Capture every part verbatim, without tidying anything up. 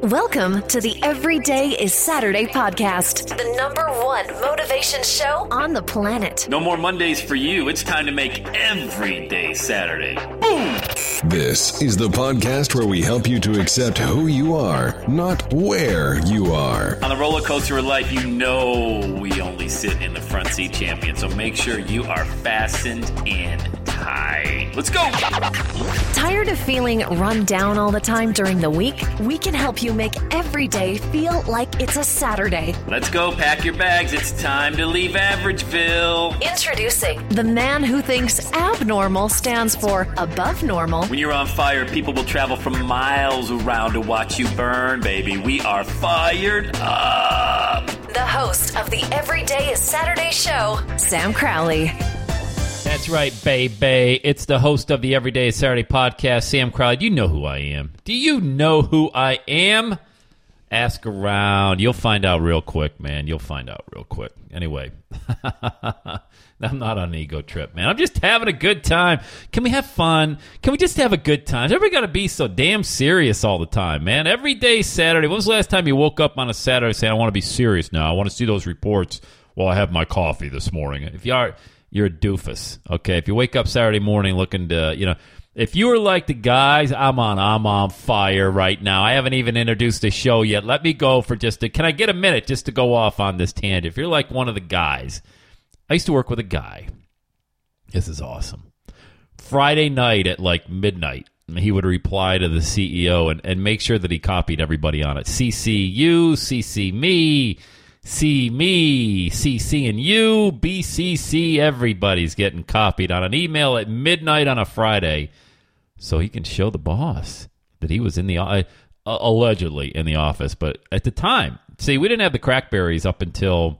Welcome to the Everyday is Saturday podcast, the number one motivation show on the planet. No more Mondays for you. It's time to make every day Saturday. Boom! This is the podcast where we help you to accept who you are, not where you are. On the roller coaster of life, you know we only sit in the front seat, champion. So make sure you are fastened in tight. Let's go! Tired of feeling run down all the time during the week? We can help you make every day feel like it's a Saturday. Let's go, pack your bags. It's time to leave Averageville. Introducing the man who thinks abnormal stands for above normal. When you're on fire, people will travel from miles around to watch you burn, baby. We are fired up. The host of the Everyday is Saturday show, Sam Crowley. That's right, baby. It's the host of the Everyday is Saturday podcast, Sam Crowley. You know who I am. Do you know who I am? Ask around. You'll find out real quick, man. You'll find out real quick. Anyway, I'm not on an ego trip, man. I'm just having a good time. Can we have fun? Can we just have a good time? Everybody got to be so damn serious all the time, man. Every day Saturday. When was the last time you woke up on a Saturday saying, I want to be serious now. I want to see those reports while I have my coffee this morning. If you are... You're a doofus, okay? If you wake up Saturday morning looking to, you know, if you were like the guys, I'm on, I'm on fire right now. I haven't even introduced the show yet. Let me go for just a, can I get a minute just to go off on this tangent? If you're like one of the guys, I used to work with a guy. This is awesome. Friday night at like midnight, he would reply to the C E O and, and make sure that he copied everybody on it. C C you, C C me, See me, C C and you, B C C, everybody's getting copied on an email at midnight on a Friday so he can show the boss that he was in the, uh, allegedly in the office. But at the time, see, we didn't have the Crackberries up until,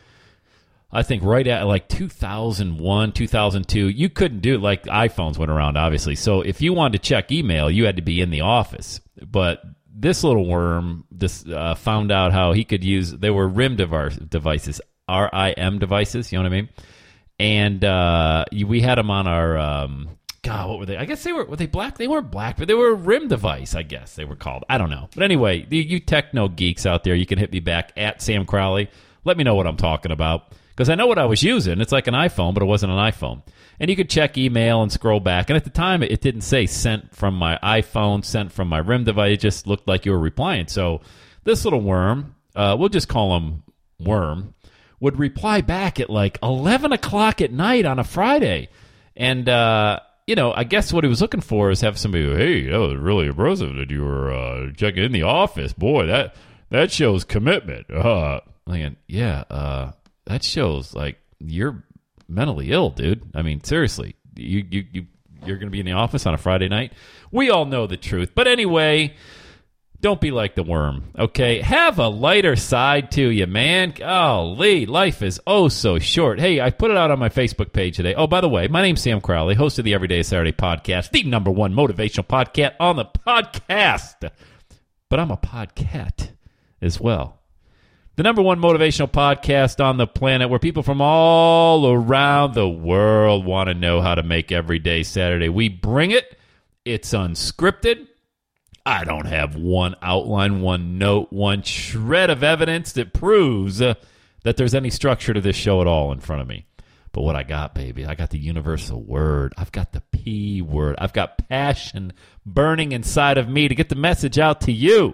I think, right at like two thousand one, two thousand two. You couldn't do it like iPhones went around, obviously. So if you wanted to check email, you had to be in the office. But this little worm this uh, found out how he could use, they were R I M devices, R I M devices, you know what I mean? And uh, we had them on our, um, God, what were they? I guess they were, were they black? They weren't black, but they were a R I M device, I guess they were called. I don't know. But anyway, you, you techno geeks out there, you can hit me back at Sam Crowley. Let me know what I'm talking about. Because I know what I was using. It's like an iPhone, but it wasn't an iPhone. And you could check email and scroll back. And at the time, it didn't say sent from my iPhone, sent from my R I M device. It just looked like you were replying. So this little worm, uh, we'll just call him Worm, would reply back at like eleven o'clock at night on a Friday. And, uh, you know, I guess what he was looking for is have somebody go, hey, that was really impressive that you were uh, checking in the office. Boy, that that shows commitment. Uh, like, yeah, uh. That shows, like, you're mentally ill, dude. I mean, seriously. You, you, you, you're going to be in the office on a Friday night? We all know the truth. But anyway, don't be like the worm, okay? Have a lighter side to you, man. Golly, life is oh so short. Hey, I put it out on my Facebook page today. Oh, by the way, my name's Sam Crowley, host of the Everyday Saturday podcast, the number one motivational podcast on the podcast. But I'm a podcat as well. The number one motivational podcast on the planet where people from all around the world want to know how to make every day Saturday. We bring it. It's unscripted. I don't have one outline, one note, one shred of evidence that proves uh, that there's any structure to this show at all in front of me. But what I got, baby, I got the universal word. I've got the P word. I've got passion burning inside of me to get the message out to you.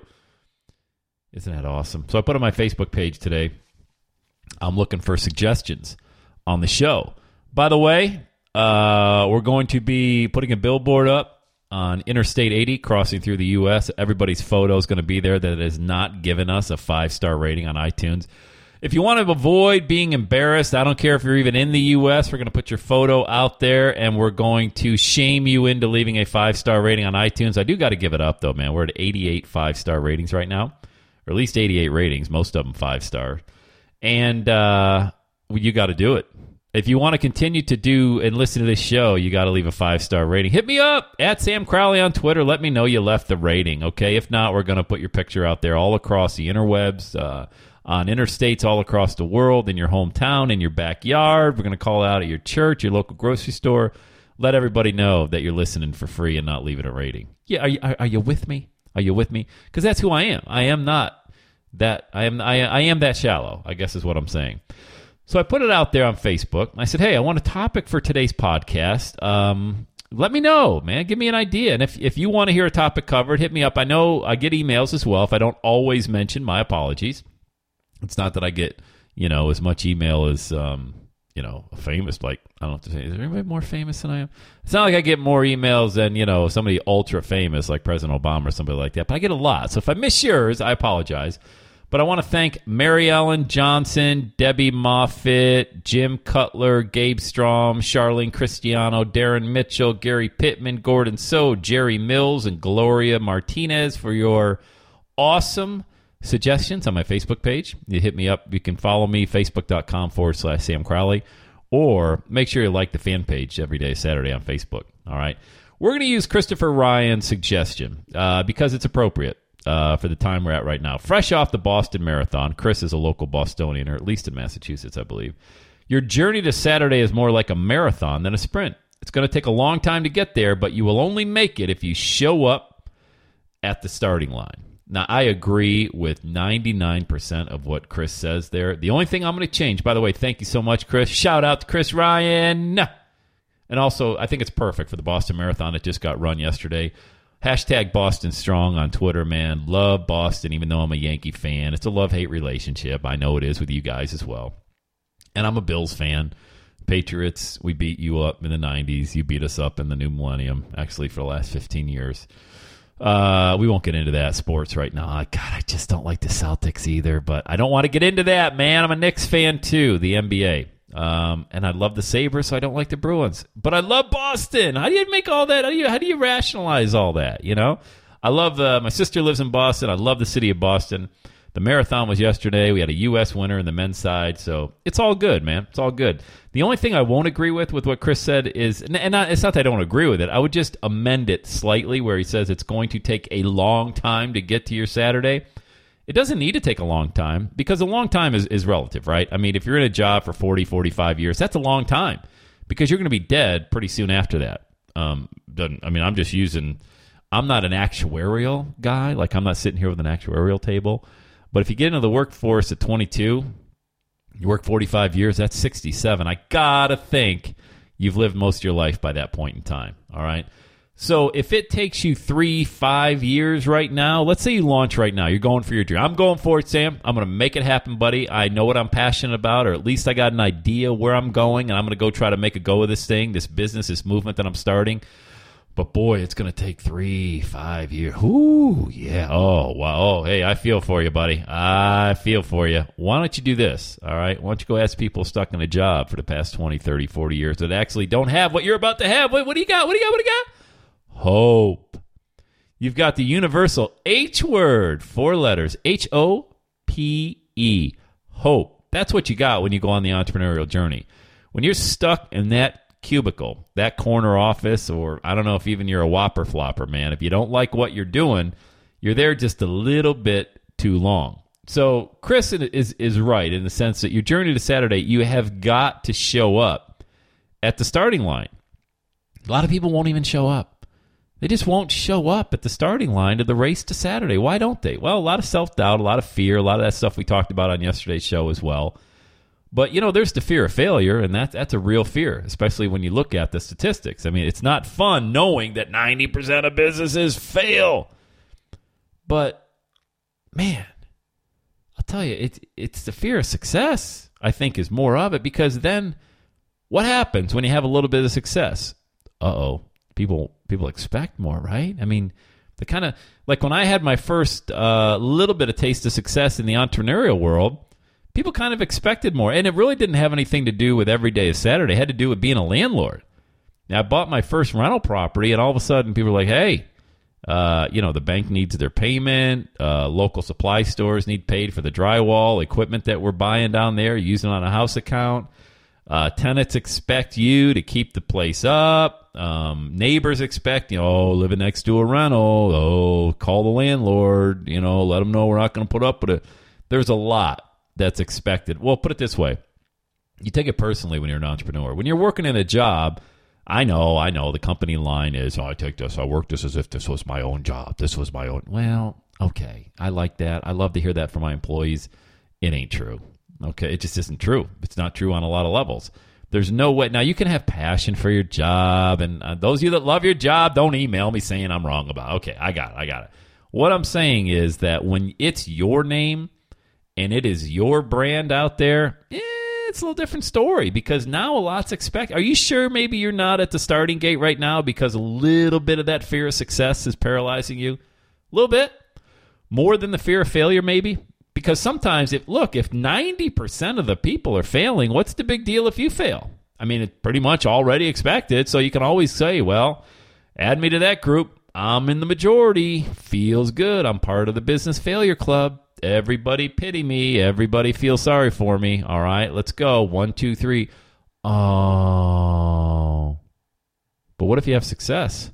Isn't that awesome? So I put on my Facebook page today, I'm looking for suggestions on the show. By the way, uh, we're going to be putting a billboard up on Interstate eighty crossing through the U S Everybody's photo is going to be there that has not given us a five-star rating on iTunes. If you want to avoid being embarrassed, I don't care if you're even in the U S, we're going to put your photo out there, and we're going to shame you into leaving a five-star rating on iTunes. I do got to give it up, though, man. We're at eighty-eight five-star ratings right now. Or at least eighty-eight ratings, most of them five-star. And uh, you got to do it. If you want to continue to do and listen to this show, you got to leave a five-star rating. Hit me up at Sam Crowley on Twitter. Let me know you left the rating, okay? If not, we're going to put your picture out there all across the interwebs, uh, on interstates all across the world, in your hometown, in your backyard. We're going to call out at your church, your local grocery store. Let everybody know that you're listening for free and not leaving a rating. Yeah, are you, are, are you with me? Are you with me? Because that's who I am. I am not that. I am. I, I am that shallow, I guess is what I'm saying. So I put it out there on Facebook. I said, hey, I want a topic for today's podcast. Um, let me know, man. Give me an idea. And if, if you want to hear a topic covered, hit me up. I know I get emails as well. If I don't always mention, my apologies. It's not that I get, you know, as much email as, um, you know, famous, like, I don't have to say, is there anybody more famous than I am? It's not like I get more emails than, you know, somebody ultra famous like President Obama or somebody like that. But I get a lot. So if I miss yours, I apologize. But I want to thank Mary Ellen Johnson, Debbie Moffitt, Jim Cutler, Gabe Strom, Charlene Cristiano, Darren Mitchell, Gary Pittman, Gordon So, Jerry Mills, and Gloria Martinez for your awesome suggestions on my Facebook page. You hit me up. You can follow me, facebook.com forward slash Sam Crowley, or make sure you like the fan page every day Saturday on Facebook. All right. We're going to use Christopher Ryan's suggestion uh, because it's appropriate. Uh, for the time we're at right now. Fresh off the Boston Marathon, Chris is a local Bostonian, or at least in Massachusetts, I believe. Your journey to Saturday is more like a marathon than a sprint. It's going to take a long time to get there, but you will only make it if you show up at the starting line. Now, I agree with ninety-nine percent of what Chris says there. The only thing I'm going to change, by the way, thank you so much, Chris. Shout out to Chris Ryan. And also, I think it's perfect for the Boston Marathon that just got run yesterday. Hashtag Boston Strong on Twitter, man. Love Boston, even though I'm a Yankee fan. It's a love-hate relationship. I know it is with you guys as well. And I'm a Bills fan. Patriots, we beat you up in the nineties. You beat us up in the new millennium, actually, for the last fifteen years. Uh, we won't get into that sports right now. God, I just don't like the Celtics either, but I don't want to get into that, man. I'm a Knicks fan, too, the N B A. Um, and I love the Sabres, so I don't like the Bruins. But I love Boston. How do you make all that? How do you how do you rationalize all that? You know, I love uh, my sister lives in Boston. I love the city of Boston. The marathon was yesterday. We had a U S winner in the men's side, so it's all good, man. It's all good. The only thing I won't agree with with what Chris said is, and not, it's not that I don't agree with it. I would just amend it slightly where he says it's going to take a long time to get to your Saturday. It doesn't need to take a long time because a long time is, is relative, right? I mean, if you're in a job for forty, forty-five years, that's a long time because you're going to be dead pretty soon after that. Um, doesn't, I mean, I'm just using, I'm not an actuarial guy. Like, I'm not sitting here with an actuarial table. But if you get into the workforce at twenty-two, you work forty-five years, that's sixty-seven. I got to think you've lived most of your life by that point in time, all right? So if it takes you three, five years right now, let's say you launch right now. You're going for your dream. I'm going for it, Sam. I'm going to make it happen, buddy. I know what I'm passionate about, or at least I got an idea where I'm going, and I'm going to go try to make a go of this thing, this business, this movement that I'm starting. But, boy, it's going to take three, five years. Ooh, yeah. Oh, wow. Oh, hey, I feel for you, buddy. I feel for you. Why don't you do this, all right? Why don't you go ask people stuck in a job for the past twenty, thirty, forty years that actually don't have what you're about to have? Wait, what do you got? What do you got? What do you got? Hope. You've got the universal H word, four letters, H O P E, hope. That's what you got when you go on the entrepreneurial journey. When you're stuck in that cubicle, that corner office, or I don't know if even you're a whopper flopper, man. If you don't like what you're doing, you're there just a little bit too long. So Chris is, is right in the sense that your journey to Saturday, you have got to show up at the starting line. A lot of people won't even show up. They just won't show up at the starting line to the race to Saturday. Why don't they? Well, a lot of self-doubt, a lot of fear, a lot of that stuff we talked about on yesterday's show as well. But, you know, there's the fear of failure, and that, that's a real fear, especially when you look at the statistics. I mean, it's not fun knowing that ninety percent of businesses fail. But, man, I'll tell you, it, it's the fear of success, I think, is more of it, because then what happens when you have a little bit of success? Uh-oh. People people expect more, right? I mean, the kind of, like when I had my first uh, little bit of taste of success in the entrepreneurial world, people kind of expected more. And it really didn't have anything to do with every day of Saturday. It had to do with being a landlord. Now, I bought my first rental property, and all of a sudden people were like, hey, uh, you know, the bank needs their payment. Uh, local supply stores need paid for the drywall, equipment that we're buying down there, using on a house account. Uh, tenants expect you to keep the place up. Um, neighbors expect, you know, oh, living next to a rental. Oh, call the landlord. You know, let them know we're not going to put up with it. There's a lot that's expected. Well, put it this way. You take it personally when you're an entrepreneur. When you're working in a job, I know, I know. The company line is, oh, I take this. I work this as if this was my own job. This was my own. Well, okay. I like that. I love to hear that from my employees. It ain't true. Okay. It just isn't true. It's not true on a lot of levels. There's no way. Now, you can have passion for your job. And uh, those of you that love your job, don't email me saying I'm wrong about it. Okay. I got it. I got it. What I'm saying is that when it's your name and it is your brand out there, eh, it's a little different story because now a lot's expect. Are you sure maybe you're not at the starting gate right now because a little bit of that fear of success is paralyzing you? A little bit. More than the fear of failure, maybe? Because sometimes, if look, if ninety percent of the people are failing, what's the big deal if you fail? I mean, it's pretty much already expected, so you can always say, well, add me to that group. I'm in the majority. Feels good. I'm part of the business failure club. Everybody pity me. Everybody feel sorry for me. All right, let's go. One, two, three. Oh. But what if you have success?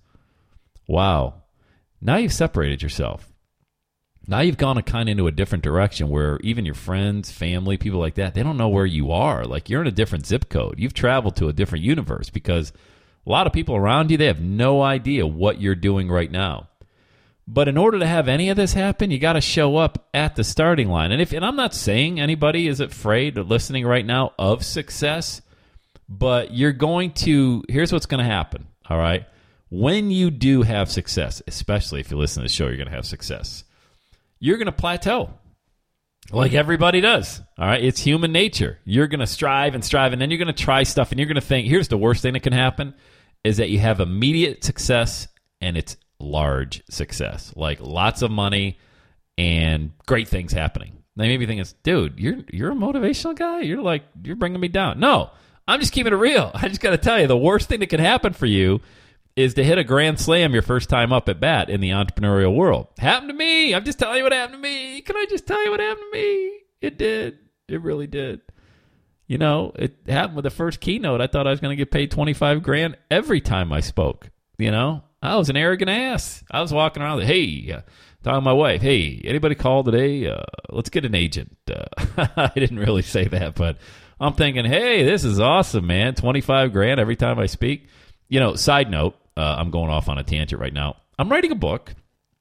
Wow. Now you've separated yourself. Now you've gone a kind of into a different direction where even your friends, family, people like that, they don't know where you are. Like you're in a different zip code. You've traveled to a different universe because a lot of people around you, they have no idea what you're doing right now. But in order to have any of this happen, you got to show up at the starting line. And if and I'm not saying anybody is afraid or listening right now of success, but you're going to, here's what's going to happen, all right? When you do have success, especially if you listen to the show, you're going to have success. You're going to plateau like everybody does, all right? It's human nature. You're going to strive and strive, and then you're going to try stuff, and you're going to think, here's the worst thing that can happen, is that you have immediate success, and it's large success, like lots of money and great things happening. Now maybe you think it's, dude, you're you're a motivational guy. You're like, you're bringing me down. No, I'm just keeping it real. I just got to tell you, the worst thing that can happen for you is to hit a grand slam your first time up at bat in the entrepreneurial world. Happened to me. I'm just telling you what happened to me. Can I just tell you what happened to me? It did. It really did. You know, it happened with the first keynote. I thought I was going to get paid twenty-five grand every time I spoke. You know, I was an arrogant ass. I was walking around, hey, uh, talking to my wife, hey, anybody call today? Uh, let's get an agent. Uh, I didn't really say that, but I'm thinking, hey, this is awesome, man. twenty-five grand every time I speak. You know, side note, uh, I'm going off on a tangent right now. I'm writing a book.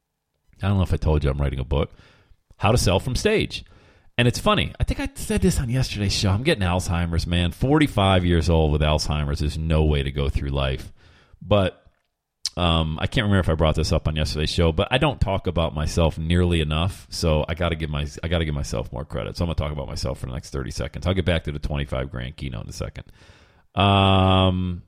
I don't know if I told you I'm writing a book, How to Sell from Stage. And it's funny. I think I said this on yesterday's show. I'm getting Alzheimer's, man. forty-five years old with Alzheimer's. There's no way to go through life. But Um, I can't remember if I brought this up on yesterday's show, but I don't talk about myself nearly enough, so I got to give my I got to give myself more credit. So I'm gonna talk about myself for the next thirty seconds. I'll get back to the twenty-five grand keynote in a second. Um,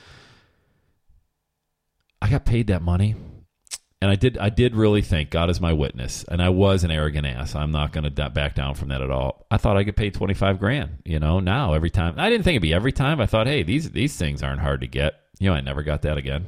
I got paid that money, and I did I did really think, God is my witness, and I was an arrogant ass. I'm not gonna d- back down from that at all. I thought I could pay twenty-five grand. You know, now every time I didn't think it'd be every time. I thought, hey, these these things aren't hard to get. You know, I never got that again.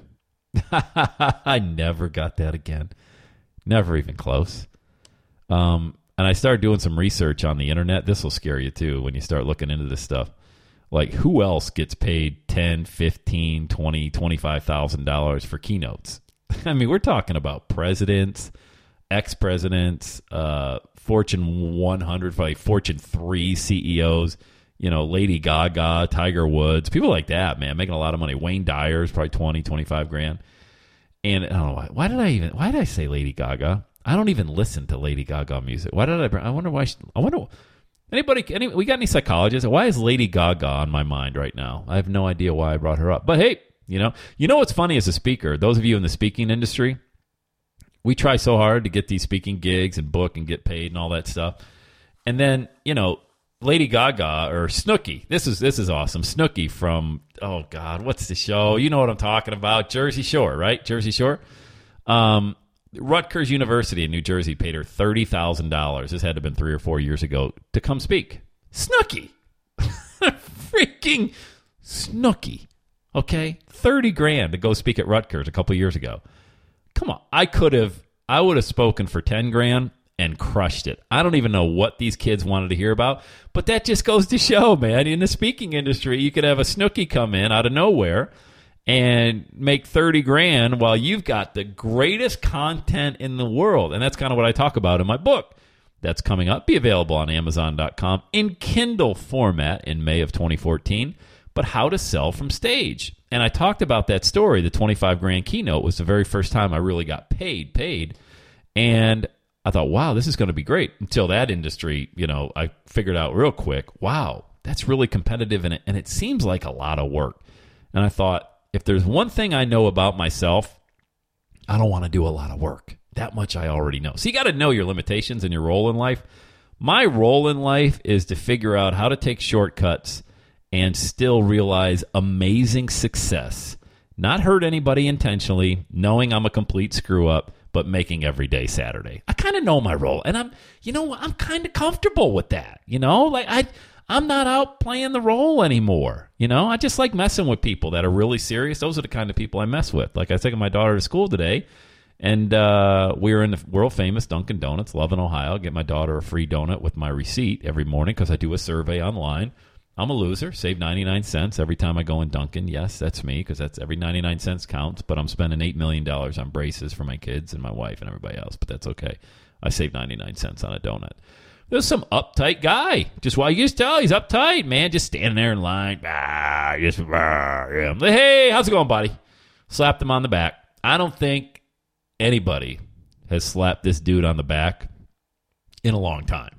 I never got that again. Never even close. Um, and I started doing some research on the internet. This will scare you too when you start looking into this stuff. Like, who else gets paid ten, fifteen, twenty, twenty-five thousand dollars for keynotes? I mean, we're talking about presidents, ex-presidents, uh, Fortune one hundred, like Fortune three C E Os. You know, Lady Gaga, Tiger Woods, people like that, man, making a lot of money. Wayne Dyer's probably twenty, twenty-five grand. And I don't know why. Why did I even? Why did I say Lady Gaga? I don't even listen to Lady Gaga music. Why did I? I wonder why. She, I wonder. Anybody? Any, we got any psychologists? Why is Lady Gaga on my mind right now? I have no idea why I brought her up. But hey, you know, you know what's funny as a speaker? Those of you in the speaking industry, we try so hard to get these speaking gigs and book and get paid and all that stuff, and then you know. Lady Gaga or Snooki. This is this is awesome. Snooki from, oh God, what's the show? You know what I'm talking about. Jersey Shore, right? Jersey Shore. Um, Rutgers University in New Jersey paid her thirty thousand dollars. This had to have been three or four years ago to come speak. Snooki. Freaking Snooki. Okay? thirty grand to go speak at Rutgers a couple years ago. Come on. I could have, I would have spoken for ten grand and crushed it. I don't even know what these kids wanted to hear about, but that just goes to show, man, in the speaking industry, you could have a Snooki come in out of nowhere and make thirty grand while you've got the greatest content in the world. And that's kind of what I talk about in my book. That's coming up, be available on amazon dot com in Kindle format in May of twenty fourteen, but How to Sell from Stage. And I talked about that story. The twenty-five grand keynote was the very first time I really got paid, paid. And I thought, wow, this is going to be great. Until that industry, you know, I figured out real quick, wow, that's really competitive and it, and it seems like a lot of work. And I thought, if there's one thing I know about myself, I don't want to do a lot of work. That much I already know. So you got to know your limitations and your role in life. My role in life is to figure out how to take shortcuts and still realize amazing success. Not hurt anybody intentionally, knowing I'm a complete screw up, but making every day Saturday. I kind of know my role, and I'm, you know, I'm kind of comfortable with that. You know, like I, I'm not out playing the role anymore. You know, I just like messing with people that are really serious. Those are the kind of people I mess with. Like I was taking my daughter to school today, and uh, we were in the world famous Dunkin' Donuts, Love in Ohio. Get my daughter a free donut with my receipt every morning because I do a survey online. I'm a loser. Save ninety-nine cents every time I go in Dunkin'. Yes, that's me because that's every ninety-nine cents counts. But I'm spending eight million dollars on braces for my kids and my wife and everybody else. But that's okay. I save ninety-nine cents on a donut. There's some uptight guy. Just why you just tell he's uptight, man. Just standing there in line. Ah, just, ah, yeah. I'm like, hey, how's it going, buddy? Slapped him on the back. I don't think anybody has slapped this dude on the back in a long time.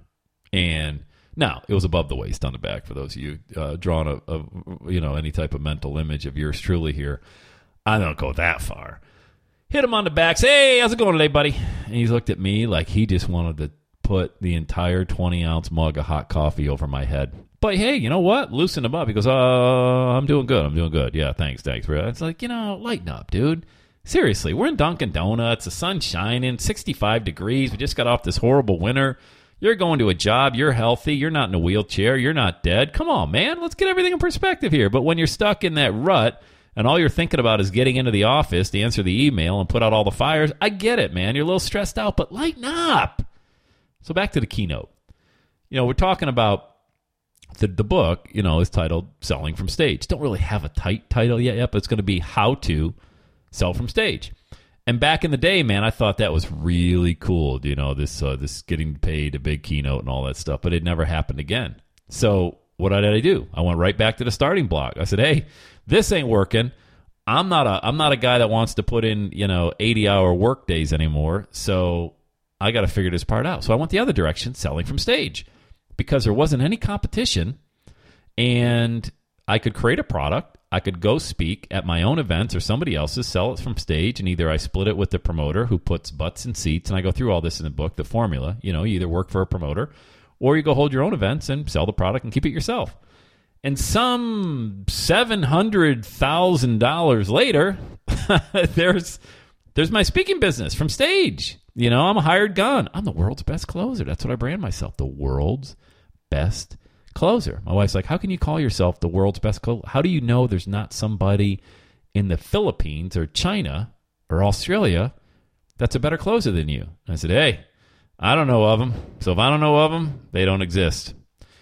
And now, it was above the waist on the back for those of you uh, drawing a, a, you know, any type of mental image of yours truly here. I don't go that far. Hit him on the back. Say, hey, how's it going today, buddy? And he looked at me like he just wanted to put the entire twenty-ounce mug of hot coffee over my head. But, hey, you know what? Loosen him up. He goes, uh, I'm doing good. I'm doing good. Yeah, thanks, thanks. It's like, you know, lighten up, dude. Seriously, we're in Dunkin' Donuts. The sun's shining, sixty-five degrees. We just got off this horrible winter. You're going to a job, you're healthy, you're not in a wheelchair, you're not dead. Come on, man, let's get everything in perspective here. But when you're stuck in that rut and all you're thinking about is getting into the office to answer the email and put out all the fires, I get it, man. You're a little stressed out, but lighten up. So back to the keynote. You know, we're talking about the, the book, you know, is titled Selling from Stage. Don't really have a tight title yet, yet but it's going to be How to Sell from Stage. And back in the day, man, I thought that was really cool, you know, this uh, this getting paid, a big keynote and all that stuff, but it never happened again. So what did I do? I went right back to the starting block. I said, hey, this ain't working. I'm not a I'm not a guy that wants to put in, you know, eighty-hour work days anymore, so I got to figure this part out. So I went the other direction, selling from stage, because there wasn't any competition, and I could create a product. I could go speak at my own events or somebody else's, sell it from stage, and either I split it with the promoter who puts butts in seats, and I go through all this in the book, the formula. You know, you either work for a promoter or you go hold your own events and sell the product and keep it yourself. And some seven hundred thousand dollars later, there's there's my speaking business from stage. You know, I'm a hired gun. I'm the world's best closer. That's what I brand myself, the world's best closer. My wife's like, how can you call yourself the world's best closer? How do you know there's not somebody in the Philippines or China or Australia that's a better closer than you? I said, hey, I don't know of them. So if I don't know of them, they don't exist.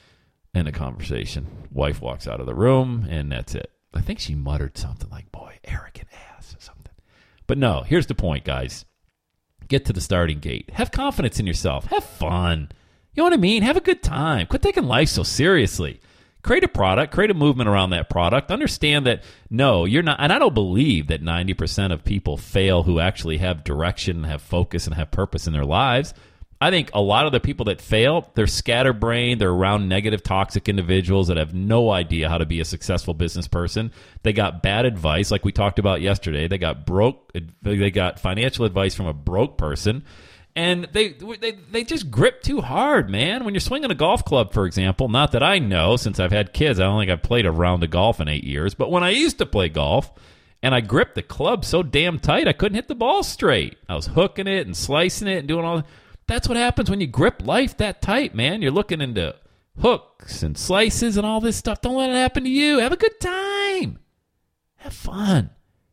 End of conversation. Wife walks out of the room, and that's it. I think she muttered something like, boy, arrogant ass or something. But no, here's the point, guys. Get to the starting gate. Have confidence in yourself. Have fun. You know what I mean? Have a good time. Quit taking life so seriously. Create a product. Create a movement around that product. Understand that, no, you're not, and I don't believe that ninety percent of people fail who actually have direction, have focus, and have purpose in their lives. I think a lot of the people that fail, they're scatterbrained. They're around negative, toxic individuals that have no idea how to be a successful business person. They got bad advice, like we talked about yesterday. They got broke. They got financial advice from a broke person. And they, they they just grip too hard, man. When you're swinging a golf club, for example, not that I know, since I've had kids, I don't think I've played a round of golf in eight years. But when I used to play golf, and I gripped the club so damn tight, I couldn't hit the ball straight. I was hooking it and slicing it and doing all that. That's what happens when you grip life that tight, man. You're looking into hooks and slices and all this stuff. Don't let it happen to you. Have a good time. Have fun.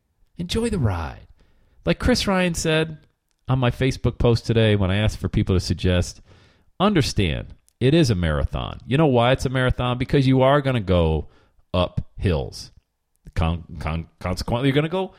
Enjoy the ride. Like Chris Ryan said on my Facebook post today when I asked for people to suggest, understand, it is a marathon. You know why it's a marathon? Because you are going to go up hills. Con- con- consequently, you're going to go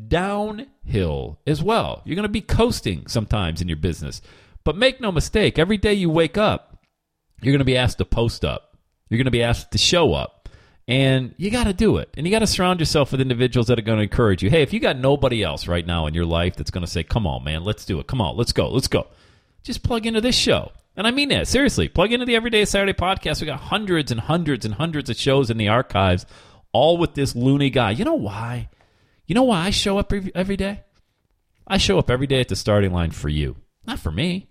downhill as well. You're going to be coasting sometimes in your business. But make no mistake, every day you wake up, you're going to be asked to post up. You're going to be asked to show up. And you got to do it. And you got to surround yourself with individuals that are going to encourage you. Hey, if you got nobody else right now in your life that's going to say, come on, man, let's do it. Come on, let's go, let's go. Just plug into this show. And I mean that, seriously. Plug into the Everyday Saturday podcast. We got hundreds and hundreds and hundreds of shows in the archives, all with this loony guy. You know why? You know why I show up every, every day? I show up every day at the starting line for you, not for me.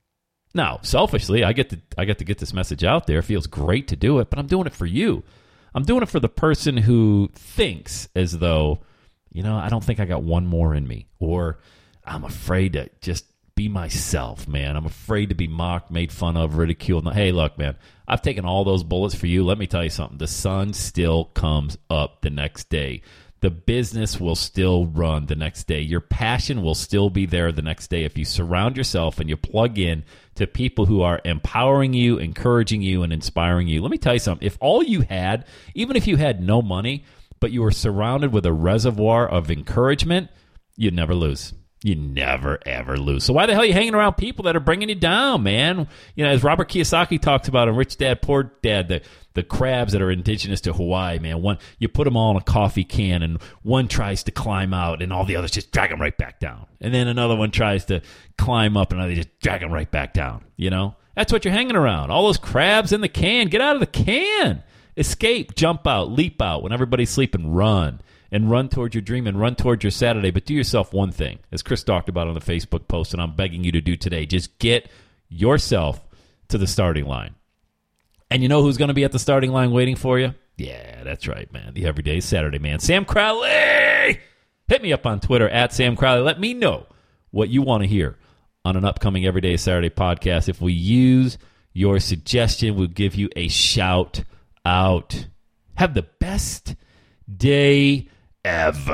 Now, selfishly, I get to I get to get this message out there. It feels great to do it, but I'm doing it for you. I'm doing it for the person who thinks as though, you know, I don't think I got one more in me, or I'm afraid to just be myself, man. I'm afraid to be mocked, made fun of, ridiculed. Now, hey, look, man, I've taken all those bullets for you. Let me tell you something. The sun still comes up the next day. The business will still run the next day. Your passion will still be there the next day if you surround yourself and you plug in to people who are empowering you, encouraging you, and inspiring you. Let me tell you something. If all you had, even if you had no money, but you were surrounded with a reservoir of encouragement, you'd never lose. You never, ever lose. So why the hell are you hanging around people that are bringing you down, man? You know, as Robert Kiyosaki talks about in Rich Dad, Poor Dad, the, the crabs that are indigenous to Hawaii, man, one you put them all in a coffee can, and one tries to climb out, and all the others just drag them right back down. And then another one tries to climb up, and they just drag them right back down, you know? That's what you're hanging around. All those crabs in the can. Get out of the can. Escape, jump out, leap out. When everybody's sleeping, run. And run towards your dream and run towards your Saturday. But do yourself one thing, as Chris talked about on the Facebook post, and I'm begging you to do today. Just get yourself to the starting line. And you know who's going to be at the starting line waiting for you? Yeah, that's right, man. The Everyday Saturday man. Sam Crowley! Hit me up on Twitter, at Sam Crowley. Let me know what you want to hear on an upcoming Everyday Saturday podcast. If we use your suggestion, we'll give you a shout out. Have the best day ever.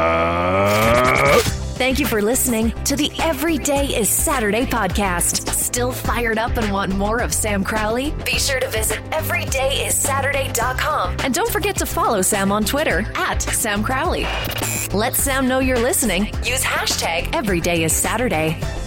Thank you for listening to the Every Day is Saturday podcast. Still fired up and want more of Sam Crowley? Be sure to visit every day is saturday dot com. And don't forget to follow Sam on Twitter at Sam Crowley. Let Sam know you're listening. Use hashtag Every Day is Saturday.